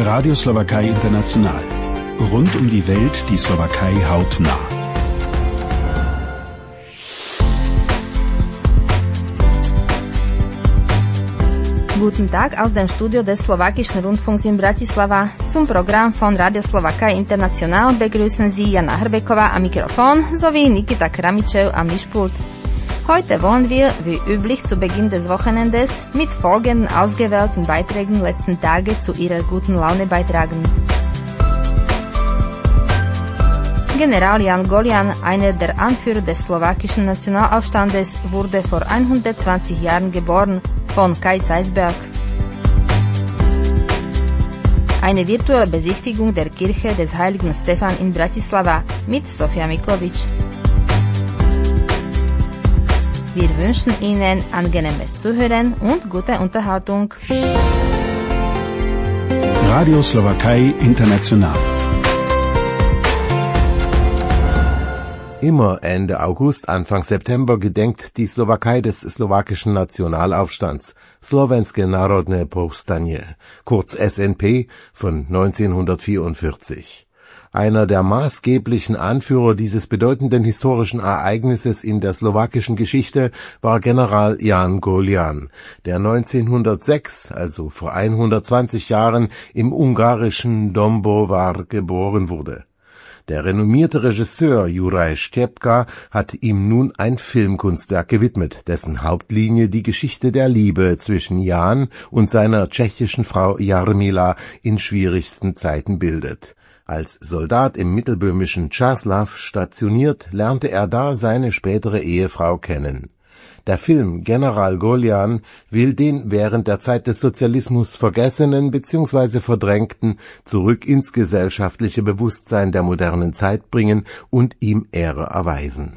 Radio Slowakei International. Rund um die Welt die Slowakei hautnah. Guten Tag aus dem Studio des Slowakischen Rundfunks in Bratislava. Zum Programm von Radio Slowakei International begrüßen Sie Jana Hrbekova am Mikrofon sowie Nikita Kramičev am Mischpult. Heute wollen wir, wie üblich zu Beginn des Wochenendes, mit folgenden ausgewählten Beiträgen letzten Tage zu Ihrer guten Laune beitragen. General Jan Golian, einer der Anführer des slowakischen Nationalaufstandes, wurde vor 120 Jahren geboren, von Kai Zeisberg. Eine virtuelle Besichtigung der Kirche des Heiligen Stefan in Bratislava mit Sofia Miklovic. Wir wünschen Ihnen angenehmes Zuhören und gute Unterhaltung. Radio Slowakei International. Immer Ende August, Anfang September gedenkt die Slowakei des slowakischen Nationalaufstands, Slovenské národné povstanie, kurz SNP, von 1944. Einer der maßgeblichen Anführer dieses bedeutenden historischen Ereignisses in der slowakischen Geschichte war General Jan Golian, der 1906, also vor 120 Jahren, im ungarischen Dombovar geboren wurde. Der renommierte Regisseur Juraj Štepka hat ihm nun ein Filmkunstwerk gewidmet, dessen Hauptlinie die Geschichte der Liebe zwischen Jan und seiner tschechischen Frau Jarmila in schwierigsten Zeiten bildet. Als Soldat im mittelböhmischen Čáslav stationiert, lernte er da seine spätere Ehefrau kennen. Der Film General Golian will den während der Zeit des Sozialismus vergessenen bzw. verdrängten zurück ins gesellschaftliche Bewusstsein der modernen Zeit bringen und ihm Ehre erweisen.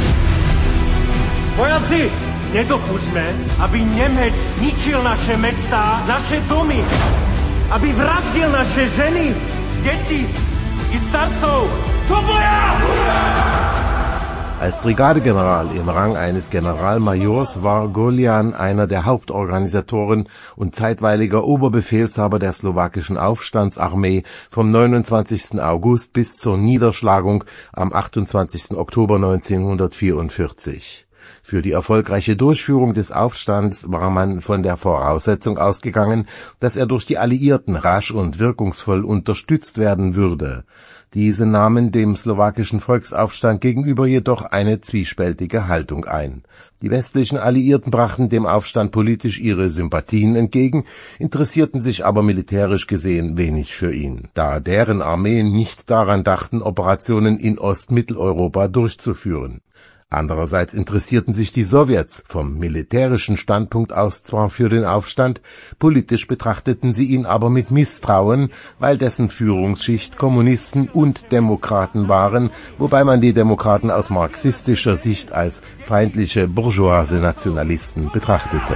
Vojaci, nedopustme, aby Nemec ničil naše mestá, naše domy, aby vraždil naše ženy, deti i starcov. Do boja! Als Brigadegeneral im Rang eines Generalmajors war Golian einer der Hauptorganisatoren und zeitweiliger Oberbefehlshaber der slowakischen Aufstandsarmee vom 29. August bis zur Niederschlagung am 28. Oktober 1944. Für die erfolgreiche Durchführung des Aufstands war man von der Voraussetzung ausgegangen, dass er durch die Alliierten rasch und wirkungsvoll unterstützt werden würde. Diese nahmen dem slowakischen Volksaufstand gegenüber jedoch eine zwiespältige Haltung ein. Die westlichen Alliierten brachten dem Aufstand politisch ihre Sympathien entgegen, interessierten sich aber militärisch gesehen wenig für ihn, da deren Armeen nicht daran dachten, Operationen in Ostmitteleuropa durchzuführen. Andererseits interessierten sich die Sowjets vom militärischen Standpunkt aus zwar für den Aufstand, politisch betrachteten sie ihn aber mit Misstrauen, weil dessen Führungsschicht Kommunisten und Demokraten waren, wobei man die Demokraten aus marxistischer Sicht als feindliche bourgeoise Nationalisten betrachtete.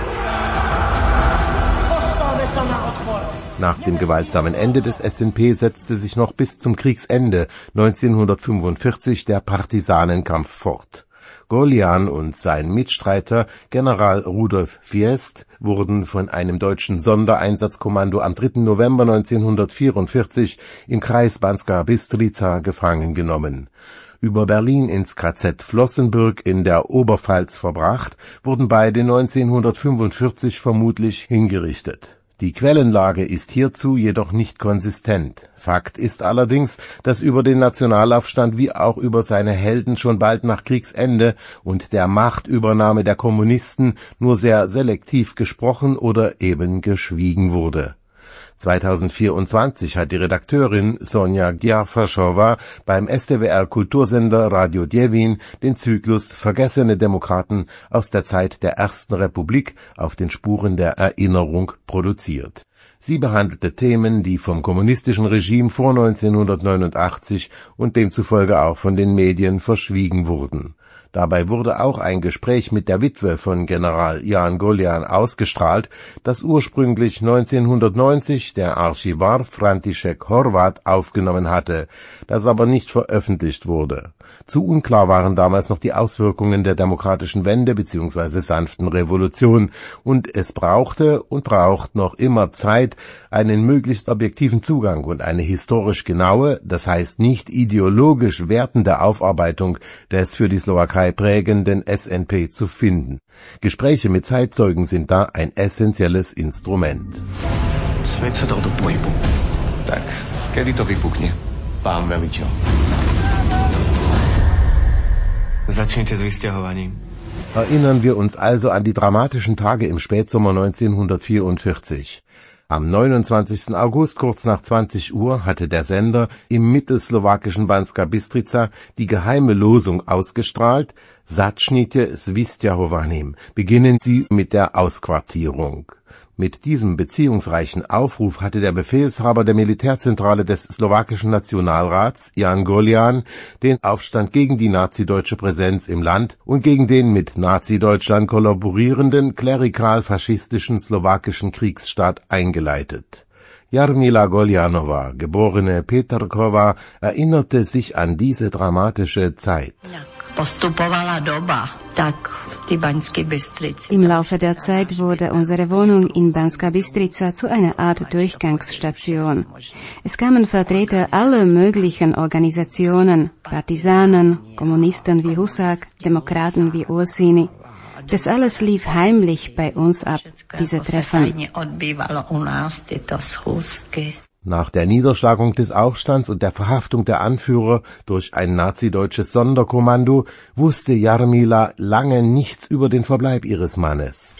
Nach dem gewaltsamen Ende des SNP setzte sich noch bis zum Kriegsende 1945 der Partisanenkampf fort. Golian und sein Mitstreiter General Rudolf Fiest wurden von einem deutschen Sondereinsatzkommando am 3. November 1944 im Kreis Banská Bystrica gefangen genommen. Über Berlin ins KZ Flossenbürg in der Oberpfalz verbracht, wurden beide 1945 vermutlich hingerichtet. Die Quellenlage ist hierzu jedoch nicht konsistent. Fakt ist allerdings, dass über den Nationalaufstand wie auch über seine Helden schon bald nach Kriegsende und der Machtübernahme der Kommunisten nur sehr selektiv gesprochen oder eben geschwiegen wurde. 2024 hat die Redakteurin Sonja Giafaschowa beim STWR Kultursender Radio Djevin den Zyklus Vergessene Demokraten aus der Zeit der Ersten Republik auf den Spuren der Erinnerung produziert. Sie behandelte Themen, die vom kommunistischen Regime vor 1989 und demzufolge auch von den Medien verschwiegen wurden. Dabei wurde auch ein Gespräch mit der Witwe von General Jan Golian ausgestrahlt, das ursprünglich 1990 der Archivar František Horvat aufgenommen hatte, das aber nicht veröffentlicht wurde. Zu unklar waren damals noch die Auswirkungen der demokratischen Wende bzw. sanften Revolution, und es brauchte und braucht noch immer Zeit, einen möglichst objektiven Zugang und eine historisch genaue, das heißt nicht ideologisch wertende Aufarbeitung des für die Slowakei prägenden SNP zu finden. Gespräche mit Zeitzeugen sind da ein essentielles Instrument. Svet sa tohto pohybu. Tak, kedy to vypukne, pán veliteľ? Začnite s vysťahovaním. Erinnern wir uns also an die dramatischen Tage im Spätsommer 1944. Am 29. August kurz nach 20 Uhr hatte der Sender im mittelslowakischen Banská Bystrica die geheime Losung ausgestrahlt: Začnite s vysťahovaním. Beginnen Sie mit der Ausquartierung. Mit diesem beziehungsreichen Aufruf hatte der Befehlshaber der Militärzentrale des slowakischen Nationalrats, Jan Golian, den Aufstand gegen die nazideutsche Präsenz im Land und gegen den mit Nazi-Deutschland kollaborierenden klerikal-faschistischen slowakischen Kriegsstaat eingeleitet. Jarmila Golianova, geborene Peterkova, erinnerte sich an diese dramatische Zeit. Im Laufe der Zeit wurde unsere Wohnung in Banská Bystrica zu einer Art Durchgangsstation. Es kamen Vertreter aller möglichen Organisationen, Partisanen, Kommunisten wie Husak, Demokraten wie Ursini. Das alles lief heimlich bei uns ab, diese Treffen. Nach der Niederschlagung des Aufstands und der Verhaftung der Anführer durch ein nazideutsches Sonderkommando wusste Jarmila lange nichts über den Verbleib ihres Mannes.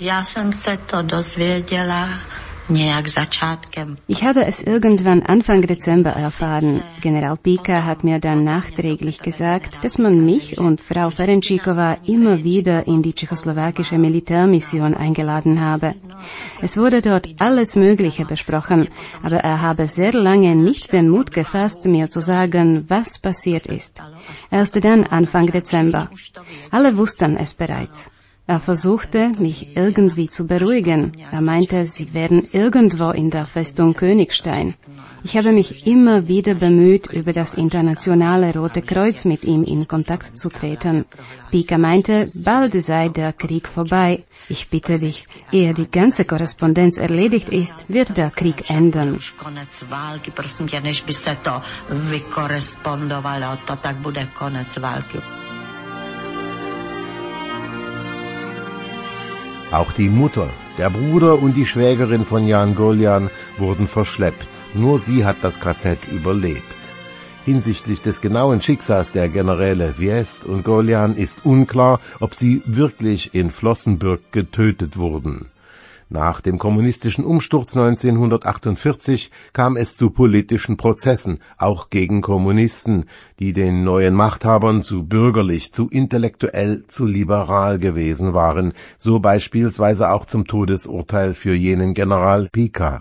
Ich habe es irgendwann Anfang Dezember erfahren. General Píka hat mir dann nachträglich gesagt, dass man mich und Frau Ferencikova immer wieder in die tschechoslowakische Militärmission eingeladen habe. Es wurde dort alles Mögliche besprochen, aber er habe sehr lange nicht den Mut gefasst, mir zu sagen, was passiert ist. Erst dann Anfang Dezember. Alle wussten es bereits. Er versuchte, mich irgendwie zu beruhigen. Er meinte, sie wären irgendwo in der Festung Königstein. Ich habe mich immer wieder bemüht, über das internationale Rote Kreuz mit ihm in Kontakt zu treten. Píka meinte, bald sei der Krieg vorbei. Ich bitte dich, ehe die ganze Korrespondenz erledigt ist, wird der Krieg enden. Auch die Mutter, der Bruder und die Schwägerin von Jan Golian wurden verschleppt. Nur sie hat das KZ überlebt. Hinsichtlich des genauen Schicksals der Generäle Wiest und Golian ist unklar, ob sie wirklich in Flossenbürg getötet wurden. Nach dem kommunistischen Umsturz 1948 kam es zu politischen Prozessen, auch gegen Kommunisten, die den neuen Machthabern zu bürgerlich, zu intellektuell, zu liberal gewesen waren, so beispielsweise auch zum Todesurteil für jenen General Píka.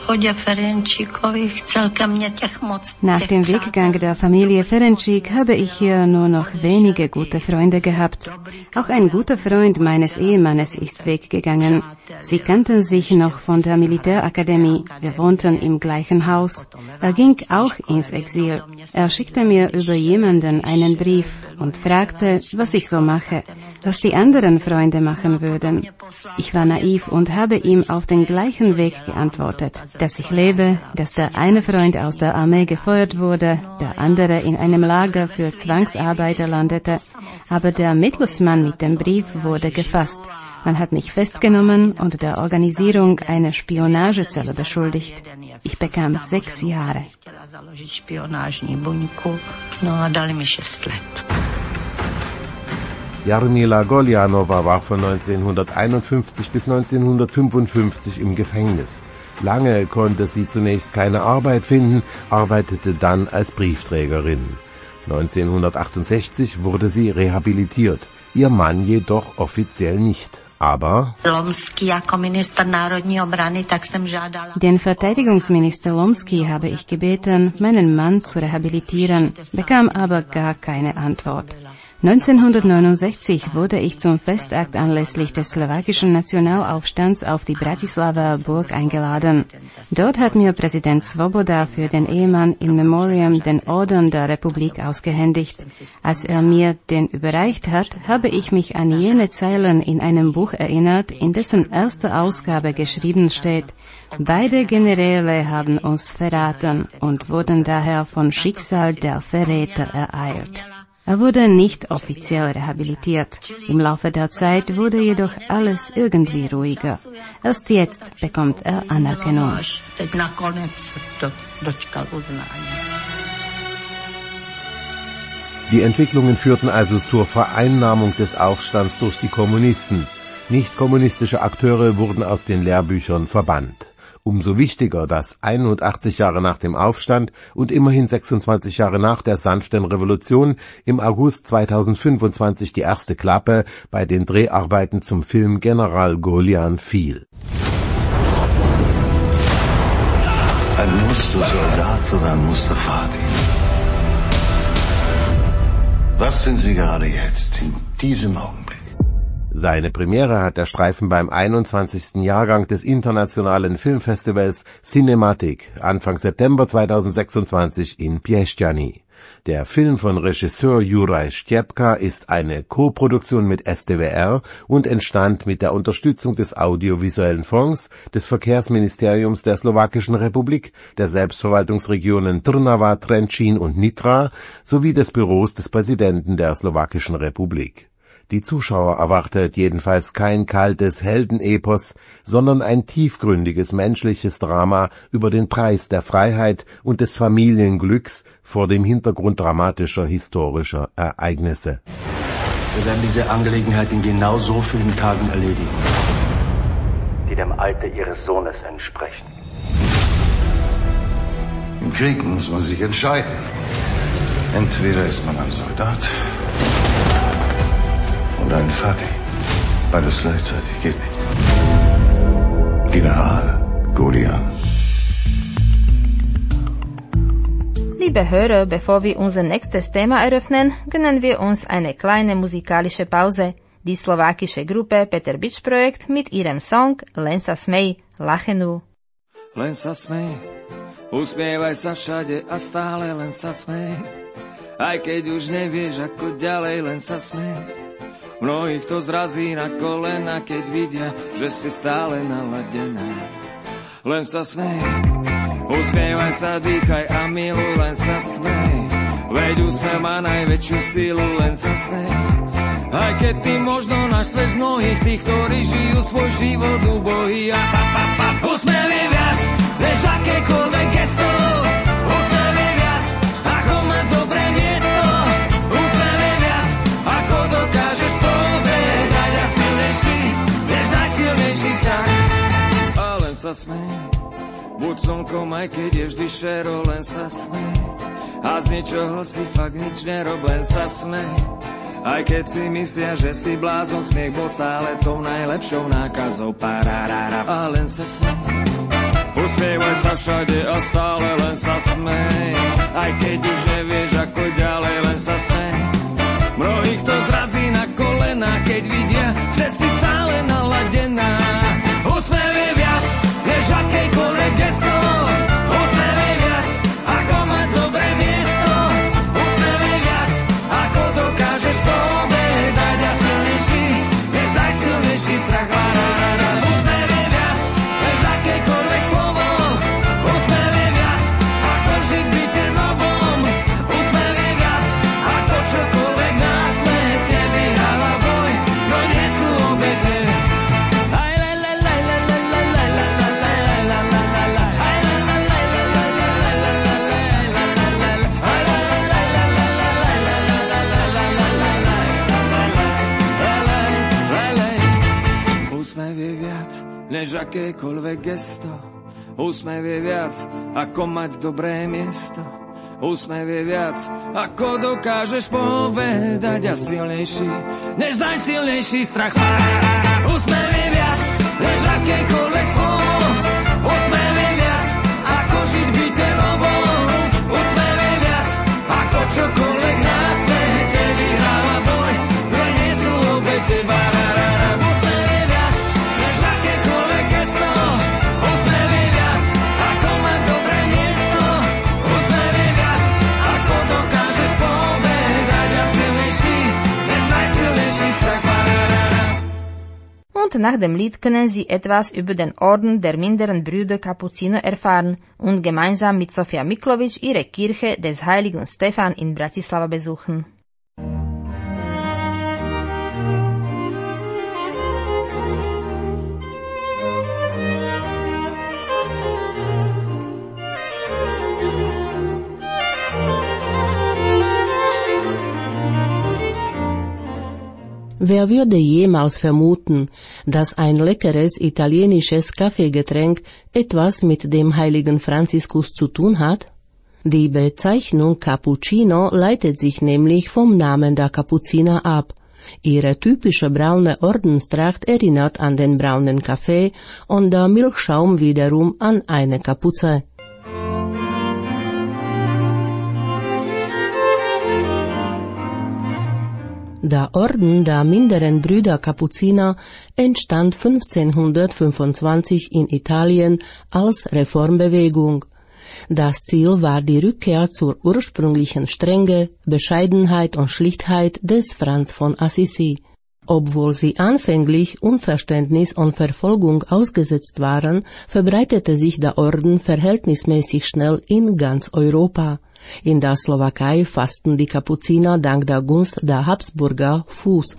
Nach dem Weggang der Familie Ferencik habe ich hier nur noch wenige gute Freunde gehabt. Auch ein guter Freund meines Ehemannes ist weggegangen. Sie kannten sich noch von der Militärakademie. Wir wohnten im gleichen Haus. Er ging auch ins Exil. Er schickte mir über jemanden einen Brief und fragte, was ich so mache, was die anderen Freunde machen würden. Ich war naiv und habe ihm auf den gleichen Weg geantwortet, dass ich lebe, dass der eine Freund aus der Armee gefeuert wurde, der andere in einem Lager für Zwangsarbeiter landete. Aber der Mittelsmann mit dem Brief wurde gefasst. Man hat mich festgenommen und der Organisierung einer Spionagezelle beschuldigt. Ich bekam 6 Jahre. Jarmila Golianova war von 1951 bis 1955 im Gefängnis. Lange konnte sie zunächst keine Arbeit finden, arbeitete dann als Briefträgerin. 1968 wurde sie rehabilitiert, ihr Mann jedoch offiziell nicht. Aber den Verteidigungsminister Lomsky habe ich gebeten, meinen Mann zu rehabilitieren, bekam aber gar keine Antwort. 1969 wurde ich zum Festakt anlässlich des slowakischen Nationalaufstands auf die Bratislava Burg eingeladen. Dort hat mir Präsident Svoboda für den Ehemann in Memoriam den Orden der Republik ausgehändigt. Als er mir den überreicht hat, habe ich mich an jene Zeilen in einem Buch erinnert, in dessen erster Ausgabe geschrieben steht: Beide Generäle haben uns verraten und wurden daher vom Schicksal der Verräter ereilt. Er wurde nicht offiziell rehabilitiert. Im Laufe der Zeit wurde jedoch alles irgendwie ruhiger. Erst jetzt bekommt er Anerkennung. Die Entwicklungen führten also zur Vereinnahmung des Aufstands durch die Kommunisten. Nicht-kommunistische Akteure wurden aus den Lehrbüchern verbannt. Umso wichtiger, dass 81 Jahre nach dem Aufstand und immerhin 26 Jahre nach der sanften Revolution im August 2025 die erste Klappe bei den Dreharbeiten zum Film General Golian fiel. Ein Mustersoldat oder ein Mustervati? Was sind Sie gerade jetzt, in diesem Augenblick? Seine Premiere hat der Streifen beim 21. Jahrgang des internationalen Filmfestivals Cinematic Anfang September 2026 in Piešťany. Der Film von Regisseur Juraj Štepka ist eine Co-Produktion mit SDWR und entstand mit der Unterstützung des Audiovisuellen Fonds, des Verkehrsministeriums der Slowakischen Republik, der Selbstverwaltungsregionen Trnava, Trenčín und Nitra sowie des Büros des Präsidenten der Slowakischen Republik. Die Zuschauer erwartet jedenfalls kein kaltes Heldenepos, sondern ein tiefgründiges menschliches Drama über den Preis der Freiheit und des Familienglücks vor dem Hintergrund dramatischer historischer Ereignisse. Wir werden diese Angelegenheit in genau so vielen Tagen erledigen, die dem Alter Ihres Sohnes entsprechen. Im Krieg muss man sich entscheiden. Entweder ist man ein Soldat oder ein Vati. Beides gleichzeitig geht nicht. General Golian. Liebe Hörer, bevor wir unser nächstes Thema eröffnen, gönnen wir uns eine kleine musikalische Pause. Die slowakische Gruppe Peter Bič Projekt mit ihrem Song Len sa smej, lachenú. Len sa smej, usmievaj sa všade a stále len sa smej. Aj keď už nevieš ako ďalej, len sa smej. Mnohých to zrazí na kolena, keď vidia, že si stále naladená. Len sa smej, usmievaj sa, dýchaj a miluj, len sa smej. Veď úsmev má najväčšiu sílu, len sa smej. Aj keď ty možno naštveš mnohých tých, ktorí žijú svoj život ubohý. Úsmev je viac, než akékoľvek gesto. Úsmev je viac, ako mať dobré miesto. Úsmev je viac, ako dokážeš povedať a silnejší, než najsilnejší strach. A len sa smej, buď slnkom, aj keď je vždy šero, len sa smej. A z ničoho si fakt nič nerob, len sa smej. Aj keď si myslia, že si blázon, smiech bol stále tou najlepšou nákazou. Pararara. A len sa smej, usmievaj sa všade a stále len sa smej. Aj keď už nevieš ako ďalej, len sa smej. Mnohých to zrazí na kolena, keď vidia, že si stále naladená. Úsmev je viac, než akejkoľvek gesto. Úsmev je viac, ako mať dobré miesto. Úsmev je viac, ako dokážeš povedať a silnejší, než najsilnejší strach. Úsmev je viac, než akékoľvek slovo. Úsmev je viac, ako žiť v byte novom. Úsmev je viac, ako čokoľvek na svete vyhráva boj, no nie sú obete. Úsmev je viac, než akékoľvek gesto. Úsmev je viac, ako mať dobré miesto. Úsmev je viac, ako dokážeš povedať a silnejší, než najsilnejší strach. Úsmev je viac, než akékoľvek slovo. Úsmev je viac, ako žiť v byte novom. Úsmev je viac, ako čokoľvek na svete vyhráva boj. nach dem Lied können Sie etwas über den Orden der minderen Brüder Kapuziner erfahren und gemeinsam mit Sofia Miklovic ihre Kirche des Heiligen Stefan in Bratislava besuchen. Wer würde jemals vermuten, dass ein leckeres italienisches Kaffeegetränk etwas mit dem heiligen Franziskus zu tun hat? Die Bezeichnung Cappuccino leitet sich nämlich vom Namen der Kapuziner ab. Ihre typische braune Ordenstracht erinnert an den braunen Kaffee und der Milchschaum wiederum an eine Kapuze. Der Orden der minderen Brüder Kapuziner entstand 1525 in Italien als Reformbewegung. Das Ziel war die Rückkehr zur ursprünglichen Strenge, Bescheidenheit und Schlichtheit des Franz von Assisi. Obwohl sie anfänglich Unverständnis und Verfolgung ausgesetzt waren, verbreitete sich der Orden verhältnismäßig schnell in ganz Europa. In der Slowakei fassten die Kapuziner dank der Gunst der Habsburger Fuß.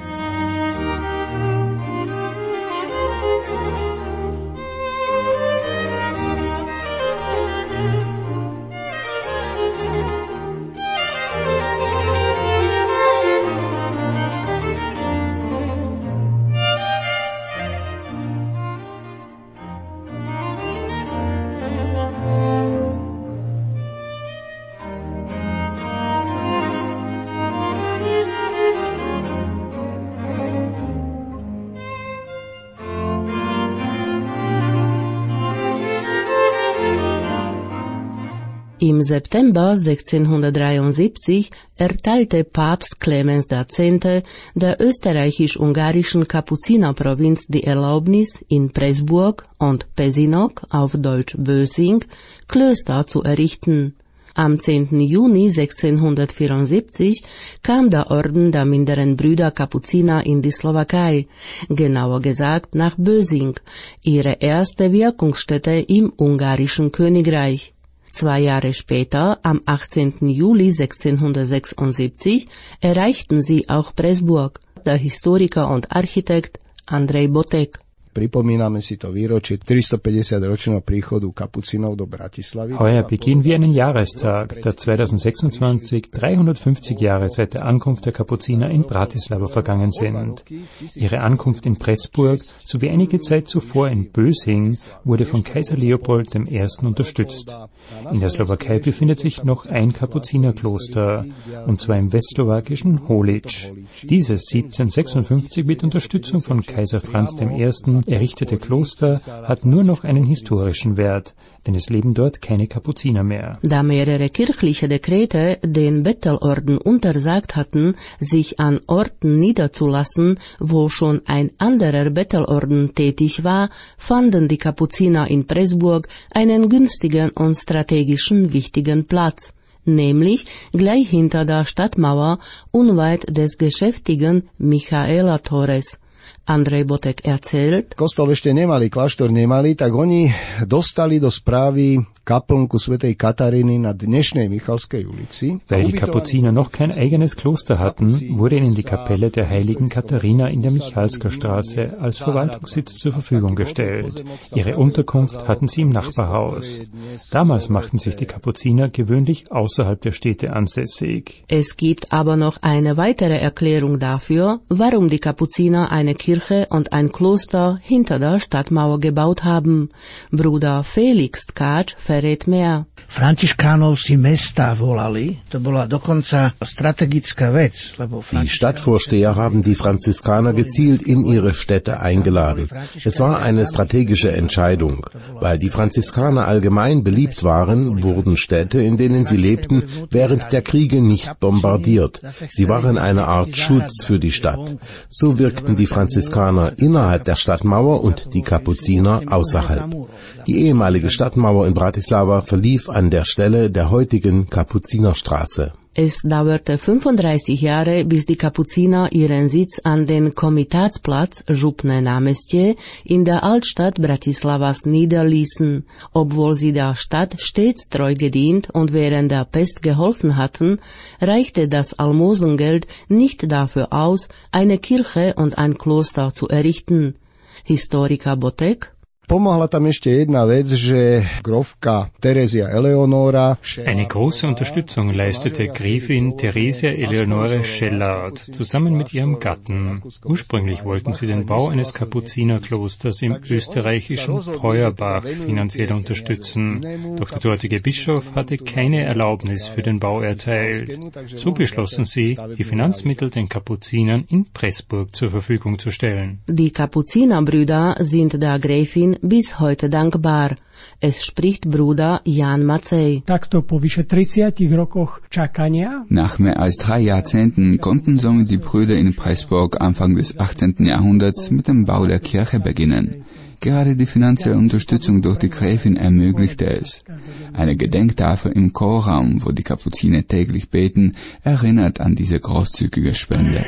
Im September 1673 erteilte Papst Clemens X. der österreichisch-ungarischen Kapuzinerprovinz die Erlaubnis, in Pressburg und Pezinok, auf Deutsch Bösing, Klöster zu errichten. Am 10. Juni 1674 kam der Orden der minderen Brüder Kapuziner in die Slowakei, genauer gesagt nach Bösing, ihre erste Wirkungsstätte im ungarischen Königreich. 2 Jahre später, am 18. Juli 1676, erreichten sie auch Pressburg. Der Historiker und Architekt Andrej Botek. Pripomíname si to výročie 350-ročného príchodu Kapucinov do Bratislavy. Heuer begehen wir einen Jahrestag, der 2026 350 Jahre seit der Ankunft der Kapuziner in Bratislava vergangen sind. Ihre Ankunft in Pressburg sowie einige Zeit zuvor in Bösing wurde von Kaiser Leopold I. unterstützt. In der Slowakei befindet sich noch ein Kapuzinerkloster, und zwar im westslowakischen Holic. Dieses 1756 mit Unterstützung von Kaiser Franz I. errichtete Kloster hat nur noch einen historischen Wert, denn es leben dort keine Kapuziner mehr. Da mehrere kirchliche Dekrete den Bettelorden untersagt hatten, sich an Orten niederzulassen, wo schon ein anderer Bettelorden tätig war, fanden die Kapuziner in Pressburg einen günstigen und strategischen wichtigen Platz, nämlich gleich hinter der Stadtmauer, unweit des geschäftigen Michaela-Tores. Andrej Botek erzählt. Kostol ešte nemali, kláštor nemali, tak oni dostali do správy kaplnku svätej Kataríny na dnešnej Michalskej ulici. Weil die Kapuziner noch kein eigenes Kloster hatten, wurde ihnen die Kapelle der heiligen Katharina in der Michalsker Straße als Verwaltungssitz zur Verfügung gestellt. Ihre Unterkunft hatten sie im Nachbarhaus. Damals machten sich die Kapuziner gewöhnlich außerhalb der Städte ansässig. Es gibt aber noch eine weitere Erklärung dafür, warum die Kapuziner eine Kirche und ein Kloster hinter der Stadtmauer gebaut haben. Bruder Felix Tkáč verrät mehr. Františkánov si mesta volali, to bola dokonca strategická vec, lebo die Stadtvorsteher haben die Franziskaner gezielt in ihre Städte eingeladen. Es war eine strategische Entscheidung. Weil die Franziskaner allgemein beliebt waren, wurden Städte, in denen sie lebten, während der Kriege nicht bombardiert. Sie waren eine Art Schutz für die Stadt. So wirkten die Franziskaner innerhalb der Stadtmauer und die Kapuziner außerhalb. Die ehemalige Stadtmauer in Bratislava verlief an der Stelle der heutigen Kapuzinerstraße. Es dauerte 35 Jahre, bis die Kapuziner ihren Sitz an den Komitatsplatz Župné námestie in der Altstadt Bratislavas niederließen, obwohl sie der Stadt stets treu gedient und während der Pest geholfen hatten, reichte das Almosengeld nicht dafür aus, eine Kirche und ein Kloster zu errichten. Historiker Botek: Pomohla tam ešte jedna vec, že grofka Teresia Eleonora. Eine große Unterstützung leistete Gräfin Theresia Eleonore Schellard zusammen mit ihrem Gatten. Ursprünglich wollten sie den Bau eines Kapuzinerklosters im österreichischen Peuerbach finanziell unterstützen, doch der dortige Bischof hatte keine Erlaubnis für den Bau erteilt. So beschlossen sie, die Finanzmittel den Kapuzinern in Pressburg zur Verfügung zu stellen. Die Kapuzinerbrüder sind der Gräfin bis heute dankbar. Es spricht Bruder Jan Macej. Nach mehr als 3 Jahrzehnten konnten somit die Brüder in Pressburg Anfang des 18. Jahrhunderts mit dem Bau der Kirche beginnen. Gerade die finanzielle Unterstützung durch die Gräfin ermöglichte es. Eine Gedenktafel im Chorraum, wo die Kapuziner täglich beten, erinnert an diese großzügige Spende.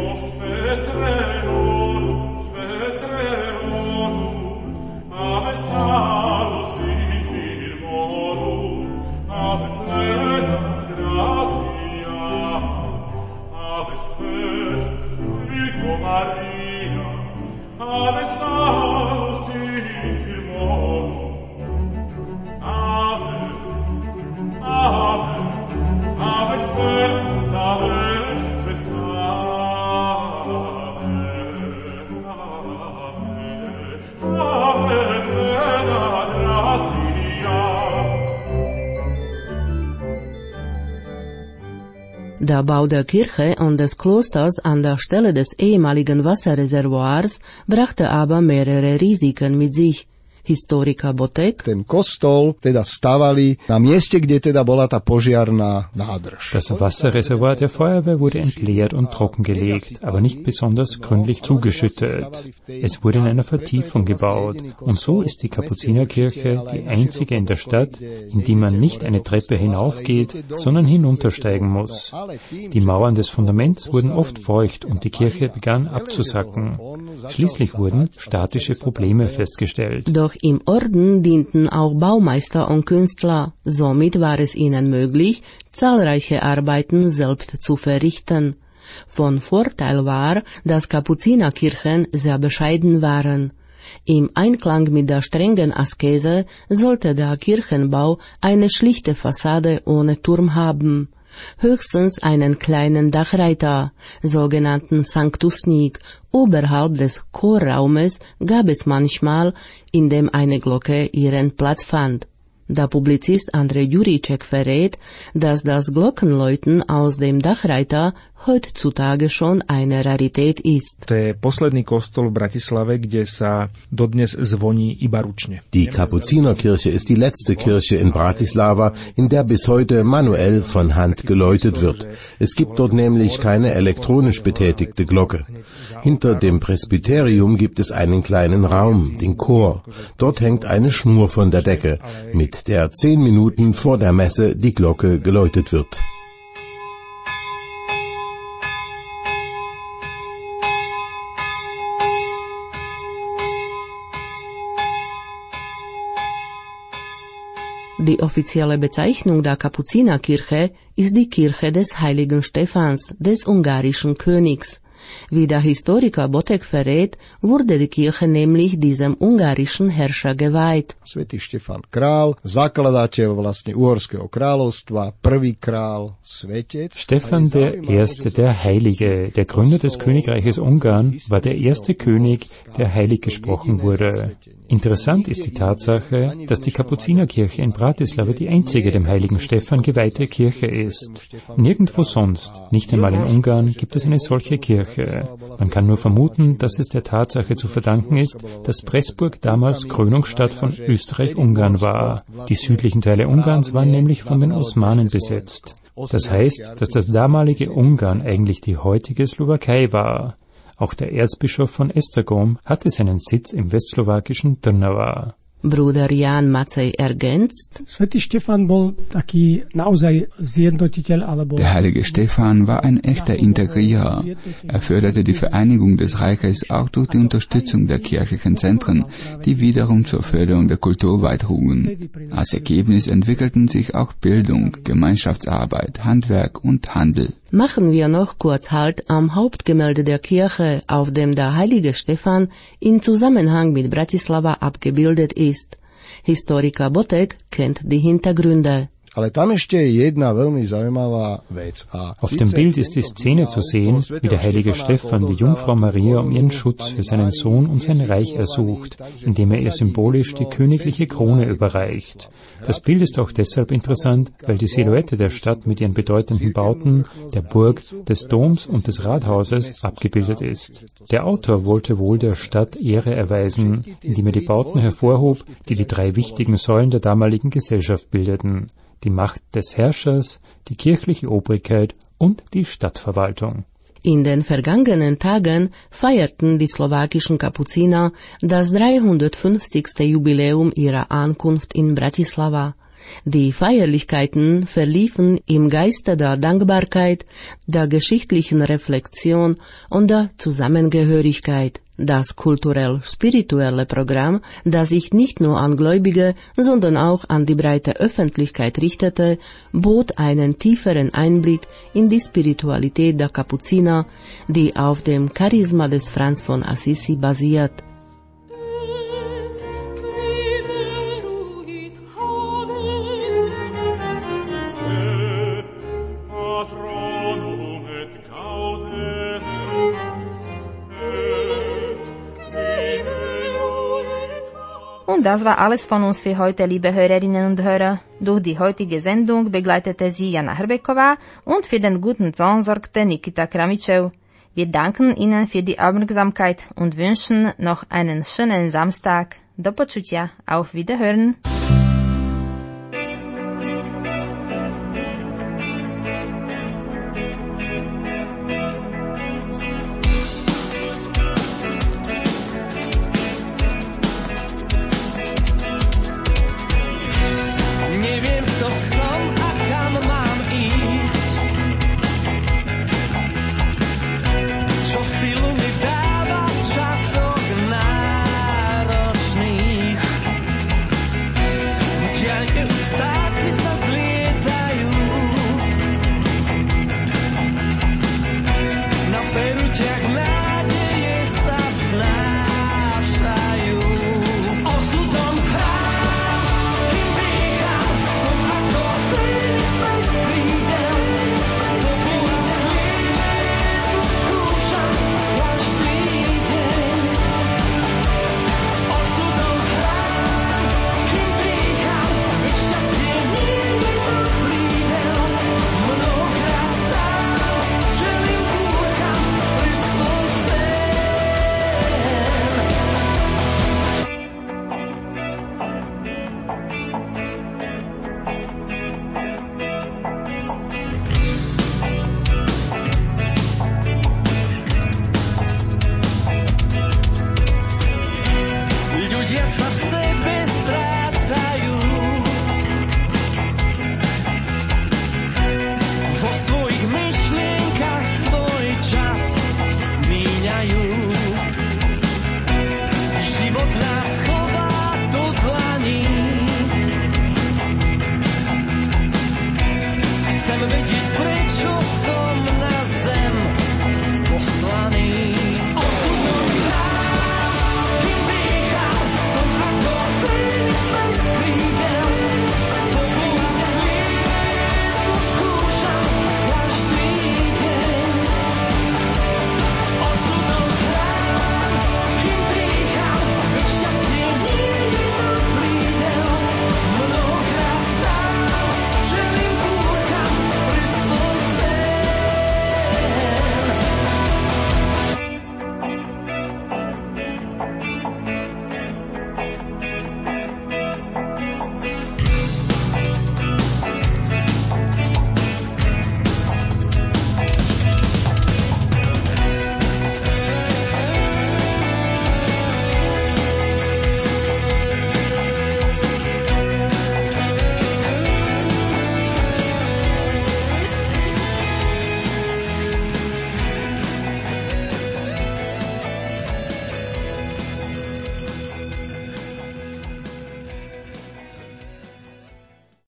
Der Bau der Kirche und des Klosters an der Stelle des ehemaligen Wasserreservoirs brachte aber mehrere Risiken mit sich. Historiker Botek: Ten kostol teda stavali na mieste, kde teda bola tá požiarná nádrž. Das Wasserreservoir der Feuerwehr wurde entleert und trockengelegt, aber nicht besonders gründlich zugeschüttet. Es wurde in einer Vertiefung gebaut und so ist die Kapuzinerkirche die einzige in der Stadt, in die man nicht eine Treppe hinaufgeht, sondern hinuntersteigen muss. Die Mauern des Fundaments wurden oft feucht und die Kirche begann abzusacken. Schließlich wurden statische Probleme festgestellt. Doch im Orden dienten auch Baumeister und Künstler. Somit war es ihnen möglich, zahlreiche Arbeiten selbst zu verrichten. Von Vorteil war, dass Kapuzinerkirchen sehr bescheiden waren. Im Einklang mit der strengen Askese sollte der Kirchenbau eine schlichte Fassade ohne Turm haben. Höchstens einen kleinen Dachreiter, sogenannten Sanctusnik, oberhalb des Chorraumes gab es manchmal, in dem eine Glocke ihren Platz fand. Der Publizist Andrej Juricek verrät, dass das Glockenläuten aus dem Dachreiter heutzutage schon eine Rarität ist. Die Kapuzinerkirche ist die letzte Kirche in Bratislava, in der bis heute manuell von Hand geläutet wird. Es gibt dort nämlich keine elektronisch betätigte Glocke. Hinter dem Presbyterium gibt es einen kleinen Raum, den Chor. Dort hängt eine Schnur von der Decke, mit der 10 Minuten vor der Messe die Glocke geläutet wird. Die offizielle Bezeichnung der Kapuzinerkirche ist die Kirche des heiligen Stephans, des ungarischen Königs. Wie der Historiker Botek verrät, wurde die Kirche nämlich diesem ungarischen Herrscher geweiht. Svätý Štefan král, zakladateľ vlastne Uhorského kráľovstva, prvý král, svetec. Stefan der Erste, der Heilige, der Gründer des Königreiches Ungarn, war der erste König, der heilig gesprochen wurde. Interessant ist die Tatsache, dass die Kapuzinerkirche in Bratislava die einzige dem heiligen Stefan geweihte Kirche ist. Nirgendwo sonst, nicht einmal in Ungarn, gibt es eine solche Kirche. Man kann nur vermuten, dass es der Tatsache zu verdanken ist, dass Pressburg damals Krönungsstadt von Österreich-Ungarn war. Die südlichen Teile Ungarns waren nämlich von den Osmanen besetzt. Das heißt, dass das damalige Ungarn eigentlich die heutige Slowakei war. Auch der Erzbischof von Esztergom hatte seinen Sitz im westslowakischen Trnava. Bruder Jan Macej ergänzt: Der heilige Stephan war ein echter Integrierer. Er förderte die Vereinigung des Reiches auch durch die Unterstützung der kirchlichen Zentren, die wiederum zur Förderung der Kultur beitrugen. Als Ergebnis entwickelten sich auch Bildung, Gemeinschaftsarbeit, Handwerk und Handel. Machen wir noch kurz Halt am Hauptgemälde der Kirche, auf dem der heilige Stephan in Zusammenhang mit Bratislava abgebildet ist. Historiker Botek kennt die Hintergründe. Ale tam ešte je jedna veľmi zaujímavá vec. Auf dem Bild ist die Szene zu sehen, wie der heilige Stephan die Jungfrau Maria um ihren Schutz für seinen Sohn und sein Reich ersucht, indem er ihr symbolisch die königliche Krone überreicht. Das Bild ist auch deshalb interessant, weil die Silhouette der Stadt mit ihren bedeutenden Bauten, der Burg, des Doms und des Rathauses abgebildet ist. Der Autor wollte wohl der Stadt Ehre erweisen, indem er die Bauten hervorhob, die die drei wichtigen Säulen der damaligen Gesellschaft bildeten: die Macht des Herrschers, die kirchliche Obrigkeit und die Stadtverwaltung. In den vergangenen Tagen feierten die slowakischen Kapuziner das 350. Jubiläum ihrer Ankunft in Bratislava. Die Feierlichkeiten verliefen im Geiste der Dankbarkeit, der geschichtlichen Reflexion und der Zusammengehörigkeit. Das kulturell-spirituelle Programm, das sich nicht nur an Gläubige, sondern auch an die breite Öffentlichkeit richtete, bot einen tieferen Einblick in die Spiritualität der Kapuziner, die auf dem Charisma des Franz von Assisi basiert. Und das war alles von uns für heute, liebe Hörerinnen und Hörer. Durch die heutige Sendung begleitete sie Jana Hrbeková und für den guten Ton sorgte Nikita Kramičev. Wir danken Ihnen für die Aufmerksamkeit und wünschen noch einen schönen Samstag. Do počutia, auf Wiederhören.